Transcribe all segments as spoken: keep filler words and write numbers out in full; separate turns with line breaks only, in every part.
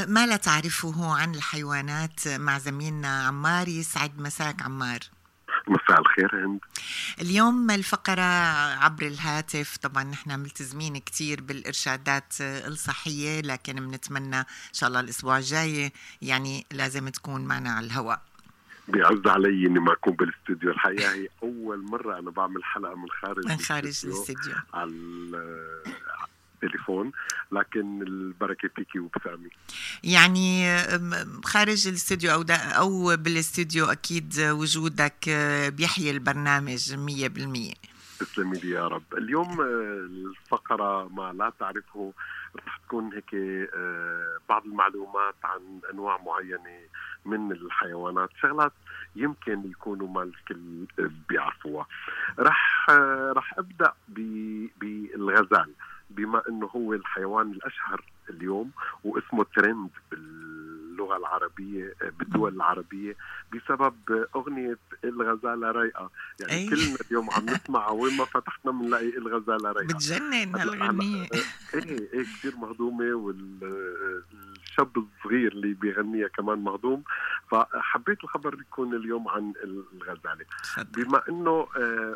ما لا تعرفه عن الحيوانات مع زميلنا عمار. يسعد مساك عمار.
مساء الخير هند.
اليوم الفقرة عبر الهاتف. طبعا نحن ملتزمين كتير بالإرشادات الصحية، لكن بنتمنى إن شاء الله الأسبوع الجاي يعني لازم تكون معنا على الهواء.
بيعز علي اني ما اكون بالاستوديو. الحقيقه هي اول مره انا بعمل حلقه من خارج
من خارج الاستوديو
على التليفون، لكن البركه فيكي وبسامي.
يعني خارج الاستوديو او او بالاستوديو اكيد وجودك بيحيي البرنامج مية بالمية.
تسلمي لي يا رب. اليوم الفقره ما لا تعرفه رح تكون هيك بعض المعلومات عن انواع معينه من الحيوانات، شغلات يمكن يكونوا ما الكل بيعرفوها. رح رح ابدا بالغزال، بما انه هو الحيوان الاشهر اليوم واسمه ترند باللغه العربيه بالدول العربيه بسبب اغنيه الغزاله رايقه. يعني أي. كلنا اليوم عم نسمعها، وين ما فتحنا بنلاقي الغزاله رايقه.
بتجنن هالغنيه.
ايه ايه كثير مهضومه، والشاب الصغير اللي بيغنيها كمان مهضوم. فحبيت الخبر يكون اليوم عن الغزاله، بما انه آه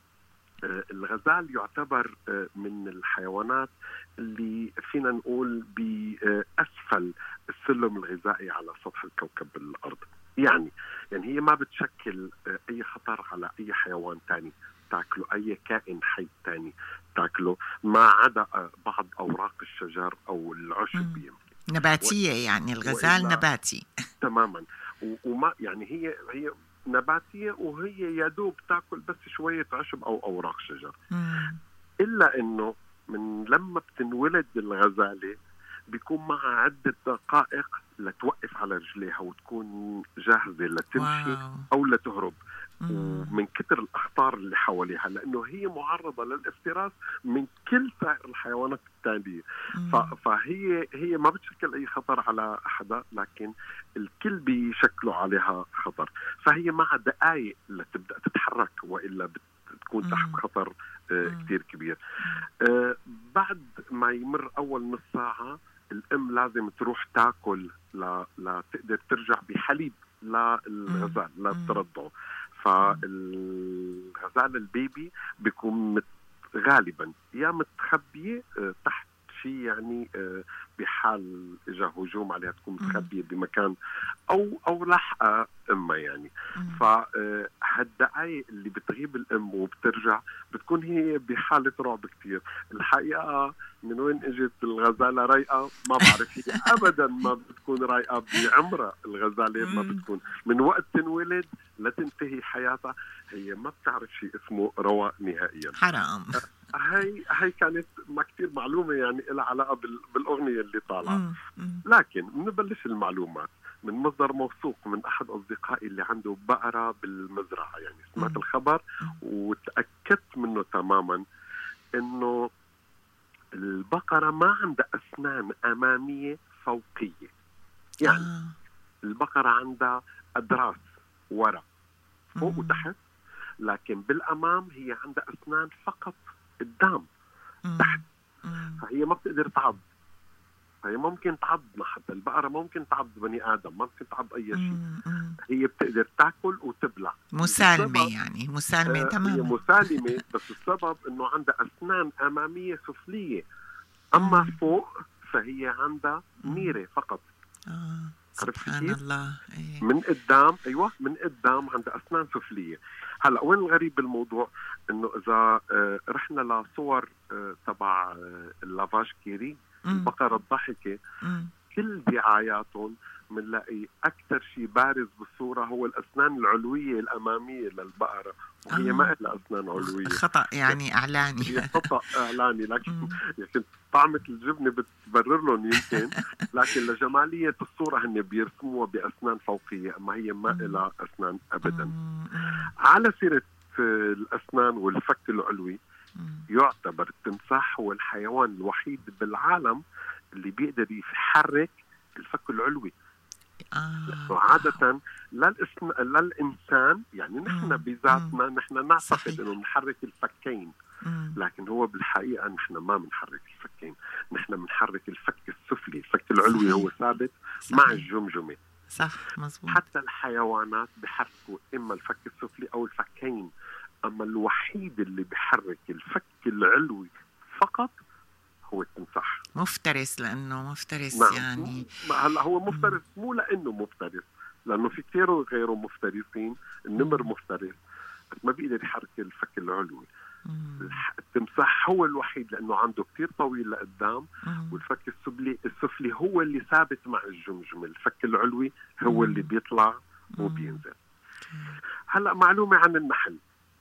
الغزال يعتبر من الحيوانات اللي فينا نقول بأسفل السلم الغذائي على سطح الكوكب الأرض. يعني يعني هي ما بتشكل أي خطر على أي حيوان تاني تاكله، أي كائن حي تاني تاكله، ما عدا بعض أوراق الشجر أو العشب. يمكن
نباتية، يعني الغزال نباتي تماما.
وما يعني هي هي نباتية، وهي يدوب تاكل بس شوية عشب أو أوراق شجر. مم. إلا إنه من لما بتنولد الغزالة بيكون معها عدة دقائق لتوقف على رجليها وتكون جاهزة لتمشي واو. أو لتهرب. مم. ومن كتر الأخطار اللي حواليها، لأنه هي معرضة للافتراس من كل سائر الحيوانات الثانية. فهي هي ما بتشكل أي خطر على أحدا، لكن الكل بيشكلوا عليها خطر. فهي مع دقائق لتبدأ تتحرك، وإلا بتكون تحت خطر آه كتير كبير. آه بعد ما يمر أول نص ساعة الأم لازم تروح تاكل لتقدر ترجع بحليب للغزال لترضعه. فالغزال البيبي بيكون غالبا يا متخبية تحت شيء، يعني بحال اجى هجوم عليها تكون متخبية بمكان او او لحقة امها يعني. فهالدقايق اللي بتغيب الام وبترجع بتكون هي بحالة رعب كتير. الحقيقة من وين اجت الغزالة رايقة ما بعرف. هي ابدا ما بتكون رايقة بعمرها. الغزالة ما بتكون من وقت تنولد لتنتهي حياتها هي ما بتعرف شيء اسمه رواء نهائيا.
حرام.
هاي هاي كانت ما كتير معلومة يعني لها علاقة بالأغنية اللي طالعة. لكن نبلش المعلومات من مصدر موثوق من أحد أصدقائي اللي عنده بقرة بالمزرعة. يعني سمعت الخبر وتأكدت منه تماما إنه البقرة ما عندها أسنان أمامية فوقية. يعني البقرة عندها أدراس ورا فوق وتحت، لكن بالأمام هي عندها أسنان فقط قدام تحت. فهي ما بتقدر تعض. هي ممكن تعضنا، حتى البقرة ممكن تعض بني آدم، ما ممكن تعض أي شيء. هي بتقدر تاكل وتبلع.
مسالمة، يعني مسالمة.
آه
تماما.
هي مسالمة، بس السبب إنه عندها أسنان أمامية سفلية. أما مم. فوق فهي عندها ميرة فقط.
آه. سبحان الله.
أيه. من قدام أيوة من قدام عندها أسنان سفلية. هلا وين الغريب بالموضوع؟ إنه إذا آه رحنا لصور آه تبع آه اللافاج كيري، البقرة الضحكة، كل دعاياتهم منلاقي أكثر شيء بارز بالصورة هو الأسنان العلوية الأمامية للبقرة، وهي آه. ما لها أسنان علوية.
خطأ يعني إعلاني.
هي خطأ إعلاني، لكن يمكن طعمة الجبنة بتبرر لهم يمكن، لكن لجمالية الصورة هن بيرسموها بأسنان فوقية، أما هي ما لها أسنان أبدا. على سيرة الأسنان والفك العلوي، يعتبر التمساح هو الحيوان الوحيد بالعالم اللي بيقدر يحرك الفك العلوي. آه. عادة للإسم... للإنسان يعني نحن بذاتنا نحن نعتقد إنه نحرك الفكين، لكن هو بالحقيقة نحن ما بنحرك الفكين، نحن بنحرك الفك السفلي، الفك الفك العلوي
صحيح.
هو ثابت
صحيح.
مع الجمجمة.
صح مزبوط.
حتى الحيوانات بحركوا إما الفك السفلي أو الفكين، أما الوحيد اللي بحرك الفك العلوي فقط هو التمساح.
مفترس لأنه مفترس.
نعم.
يعني
هلا هو مفترس مو لأنه مفترس، لأنه في كثير غيره مفترسين. النمر مفترس بس ما بيقدر يحرك الفك العلوي. التمساح هو الوحيد لأنه عنده كثير طويل لقدام، والفك السفلي السفلي هو اللي ثابت مع الجمجمة. الفك العلوي هو اللي بيطلع وبينزل. هلا معلومة عن النحل.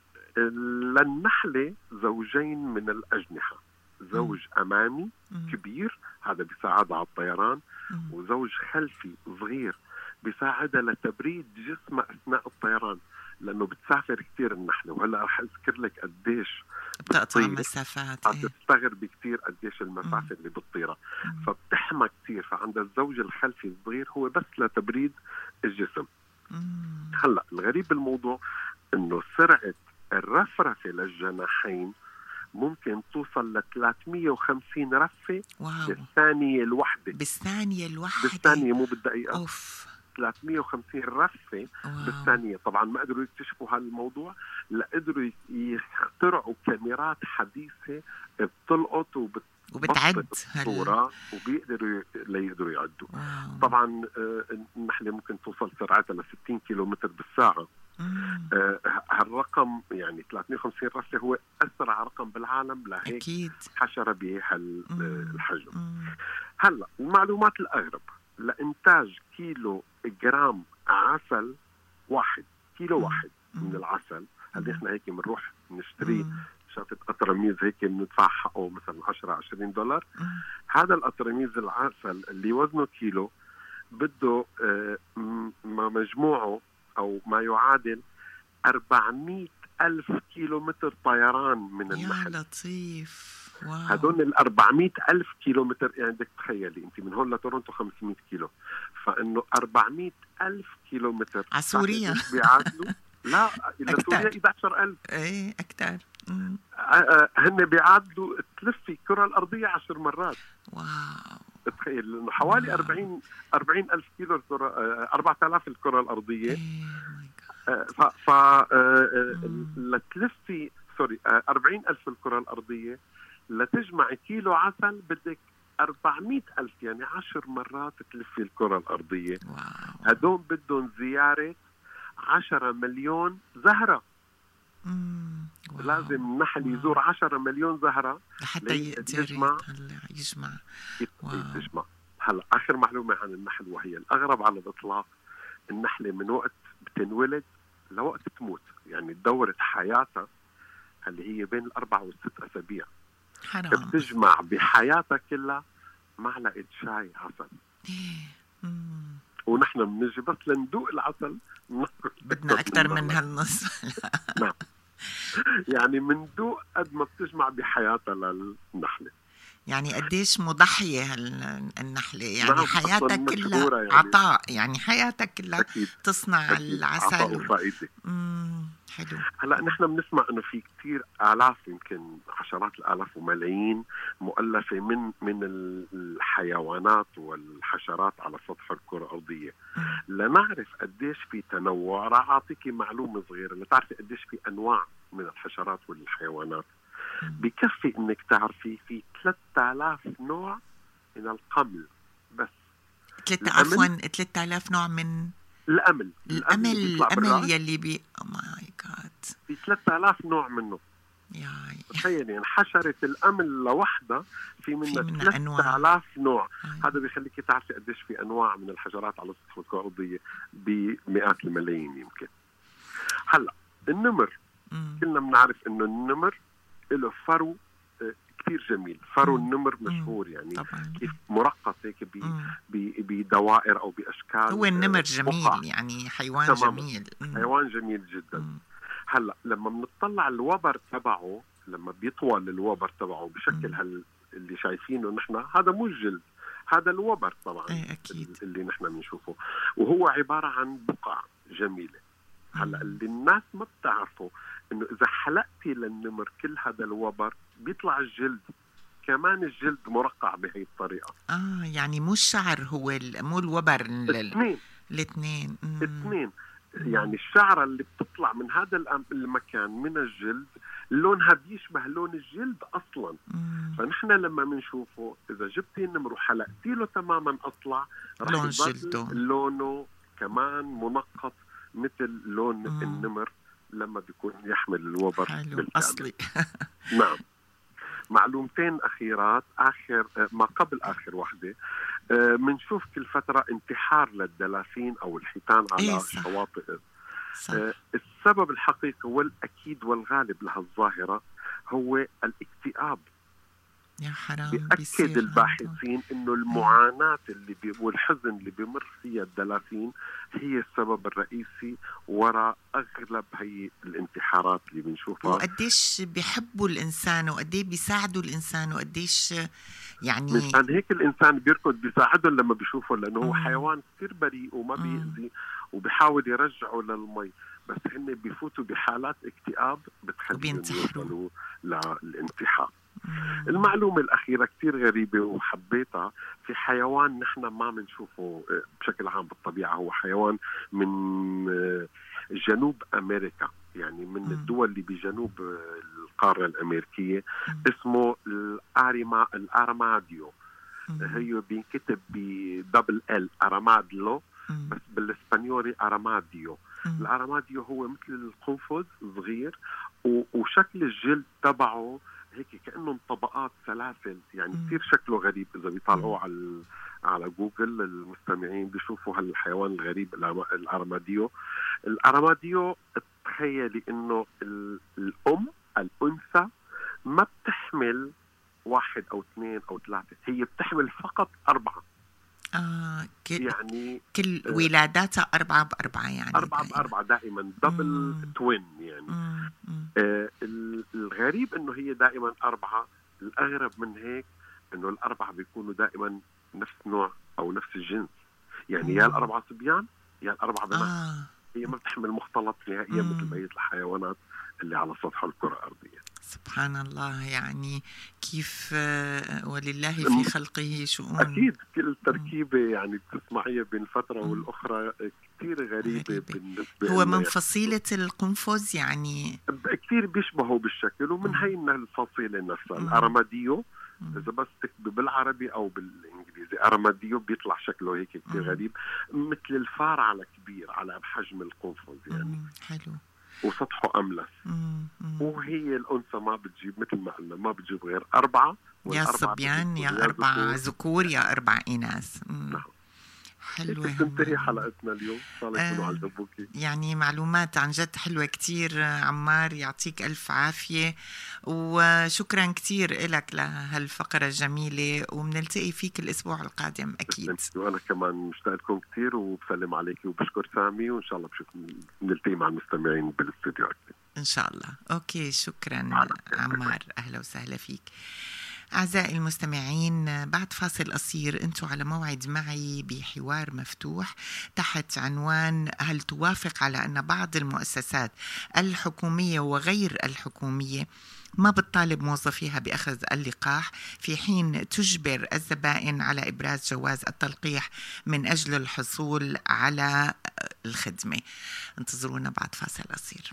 للنحلة زوجين من الأجنحة، زوج أمامي كبير هذا بيساعدها على الطيران، وزوج خلفي صغير بيساعدها لتبريد جسمها أثناء الطيران، لأنه بتسافر كتير النحلة. وهلأ رح أذكر لك قديش
بتقطع مسافات.
هتستغرب كتير قديش المسافة اللي بتطيرها، فبتحمى كتير. فعند الزوج الخلفي الصغير هو بس لتبريد الجسم. هلأ الغريب بالموضوع إنه سرعة الرفرفة للجناحين ممكن توصل ل ثلاثمية وخمسين رفة
واو.
بالثانية الواحدة.
بالثانية الواحدة.
بالثانية مو بالدقيقة.
أوف.
ثلاثمية وخمسين رفة واو. بالثانية. طبعا ما قدروا يكتشفوا هالموضوع، لا قدروا يخترعوا كاميرات حديثة بتلقط وبت
وبتعد
الصورة وبيقدروا ليقدروا يعدوا. واو. طبعا النحلة ممكن توصل سرعتها ل ستين كيلومتر بالساعة. آه هالرقم يعني ثلاثمية وخمسين رفة هو أسرع رقم بالعالم لهيك أكيد. حشرة بهالحجم. هلا المعلومات الأغرب: لإنتاج كيلو جرام عسل واحد، كيلو واحد من العسل، هل احنا هيك بنروح نشتري شافت قطرميز هيك بندفع حقه مثلا عشرة عشرين دولار. هذا القطرميز العسل اللي وزنه كيلو بده آه مجموعه أو ما يعادل أربعمية ألف كيلومتر طيران من النحل.
يا لطيف. واو.
هدول ال أربعمية ألف كيلومتر، يعني بدك تخيلي أنت من هون لتورونتو خمسمية كيلو، فإنه أربعمية ألف كيلومتر
على سوريا
بيعادلوا لا إلى سوريا إحدى عشر ألف.
إيه أكتر.
هن بيعادلوا تلفي الكرة الأرضية عشر مرات.
واو.
تخيل انه حوالي أربعين أربعين ألف كيلو الكرة، أربعة آلاف الكرة الأرضية. ف ف لتلفي سوري أربعين ألف الكرة الأرضية لتجمع كيلو عسل بدك أربعمية ألف، يعني عشر مرات تلفي الكرة الأرضية. هدول بدهم زيارة عشرة مليون زهرة. لازم النحل يزور عشرة مليون زهرة
لحتى يقدر يجمع يجمع
يجمع. هلا آخر معلومة عن النحل وهي الأغرب على الإطلاق: النحلة من وقت بتنولد لوقت تموت، يعني دورة حياتها اللي هي بين الأربع والست أسابيع،
حرام.
بتجمع بحياتها كلها معلقة شاي عسل. ونحن بنجي بس لندوق العسل
بدنا أكثر من, من هالنص.
نعم. يعني من ذوق قد ما بتجمع بحياتها للنحلة.
يعني قديش مضحية هالنحلة، يعني
نعم
حياتك كلها يعني عطاء، يعني حياتك كلها أكيد. تصنع أكيد. العسل
عطاء وفائدة.
حلو.
هلا نحن بنسمع انه في كثير آلاف، يمكن عشرات الآلاف وملايين مؤلفة من من الحيوانات والحشرات على سطح الكرة الأرضية. لنعرف قديش في تنوع راح أعطيك معلومة صغيرة لتعرفي قديش في أنواع من الحشرات والحيوانات. بكفي انك تعرفي في ثلاثة آلاف نوع من القمل بس.
ثلاثة عفوا ثلاثة آلاف نوع من
الأمل.
الأمل الأمل يلي بي أو ماي جاد
في ثلاثة آلاف نوع منه.
ياي
تخيلي يعني حشرة الأمل لوحدها في منها ثلاثة آلاف نوع. آه. هذا بيخليكي تعرفي قديش في أنواع من الحشرات على سطح الكرة الأرضية بمئات الملايين يمكن. هلا النمر مم. كلنا بنعرف إنه النمر له فرو كثير جميل. فرو مم. النمر مشهور يعني طبعاً. كيف مرقص هيك بدوائر أو بأشكال.
هو النمر جميل مقع. يعني حيوان تمام. جميل
مم. حيوان جميل جدا. مم. هلا لما بنطلع الوبر تبعه، لما بيطول الوبر تبعه بشكل هال اللي شايفينه نحن، هذا مو الجلد، هذا الوبر طبعا
أكيد.
اللي نحن بنشوفه، وهو عبارة عن بقع جميلة. هلا اللي الناس ما بتعرفه انه اذا حلقتي للنمر كل هذا الوبر بيطلع الجلد كمان الجلد مرقع بهي الطريقة.
اه يعني مو الشعر هو ال... مو الوبر.
الاثنين
الاثنين
الاثنين يعني الشعرة اللي بتطلع من هذا المكان من الجلد لونها بيشبه لون الجلد أصلا. مم. فنحن لما بنشوفه إذا جبتي النمر وحلقتي له تماما أطلع
لون جلده
لونه كمان منقط مثل لون مم. النمر لما بيكون يحمل الوبر
بالكامل. أصلي.
نعم. معلومتين أخيرات آخر ما قبل آخر واحدة، منشوف كل فترة انتحار للدلافين أو الحيتان على إيه شواطئ. صح. السبب الحقيقي والأكيد والغالب لهالظاهرة هو الاكتئاب.
يا حرام.
بيأكد الباحثين إنه المعاناة اللي بي والحزن اللي بيمر فيها الدلافين هي السبب الرئيسي وراء أغلب هي الانتحارات اللي بنشوفها.
وقديش بيحبوا الإنسان وقديش بيساعدوا الإنسان وقديش يعني
مشان هيك الإنسان بيركض بيساعدهم لما بيشوفه، لأنه هو حيوان كتير بريء وما بيأذي وبيحاول يرجعه للمي، بس هن بيفوتوا بحالات اكتئاب بتخليهم يوصلوا للانتحار. المعلومة الأخيرة كتير غريبة وحبيتها، في حيوان نحن ما بنشوفه بشكل عام بالطبيعة، هو حيوان من جنوب أمريكا، يعني من م. الدول اللي بجنوب القارة الأمريكية، م. اسمه الأرما الأرماديو. م. هي بينكتب بدبل ال أرمادلو، م. بس بالإسبانيولي أرماديو. م. الأرماديو هو مثل القنفذ صغير، وشكل الجلد تبعه هيك كأنه طبقات سلاسل، يعني كثير شكله غريب. إذا بيطالعوا على على جوجل المستمعين بيشوفوا هالحيوان الغريب الأرماديو. الأرماديو تخيلي إنه الأم الأنثى ما بتحمل واحد أو اثنين أو ثلاثة، هي بتحمل فقط أربعة.
آه كل
يعني
كل ولاداتها أربعة بأربعة، يعني
أربعة بأربعة دائما دبل توين يعني. مم. مم. آه الغريب إنه هي دائما أربعة. الأغرب من هيك إنه الأربعة بيكونوا دائما نفس نوع أو نفس الجنس، يعني مم. يا الأربعة صبيان يا الأربعة بنات. آه. هي ما بتحمل مختلط نهائيا مثل بقية الحيوانات اللي على سطح الكرة الأرضية.
سبحان الله، يعني كيف ولله في خلقه شؤون.
أكيد كل تركيبة يعني بتسمعيها بين فترة والأخرى كتير غريبة, غريبة. بالنسبة
هو من فصيلة القنفذ، يعني
كتير بيشبهوا بالشكل، ومن هاي الفصيلة نفسها الأرماديو. إذا بس تكتب بالعربي أو بالإنجليزي أرماديو بيطلع شكله هيك كتير غريب، مثل الفار على كبير على بحجم القنفذ يعني.
حلو.
وسطحه أملس. مم. مم. وهي الأنثى ما بتجيب مثل ما قلنا ما بتجيب غير أربعة،
يا صبيان يا أربعة ذكور يا أربع إناث.
نعم.
حلوة.
تنتهي حلقتنا اليوم. آه
يعني معلومات عن جد حلوة كتير عمار، يعطيك ألف عافية وشكرا كتير لك لهالفقرة الجميلة، ومنلتقي فيك الأسبوع القادم أكيد.
وأنا كمان مشتاق لكم كتير وبسلم عليك وبشكر سامي، وإن شاء الله بشوف نلتقي مع المستمعين بالاستوديو أكثر
إن شاء الله. أوكي شكرا عمار، أهلا وسهلا فيك. أعزائي المستمعين، بعد فاصل قصير أنتوا على موعد معي بحوار مفتوح تحت عنوان هل توافق على أن بعض المؤسسات الحكومية وغير الحكومية ما بتطالب موظفيها بأخذ اللقاح، في حين تجبر الزبائن على إبراز جواز التلقيح من أجل الحصول على الخدمة. انتظرونا بعد فاصل قصير.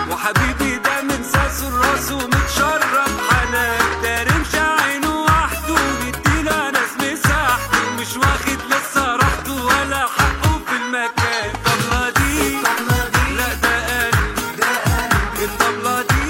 وحبيبي ده من ساس الراس ومتشرب حنان، ده رمش عينه وحده ومدينا ناس مساحته، مش واخد لسه راحته ولا حقه في المكان. الطبلة دي لا ده قلبي، الطبلة دي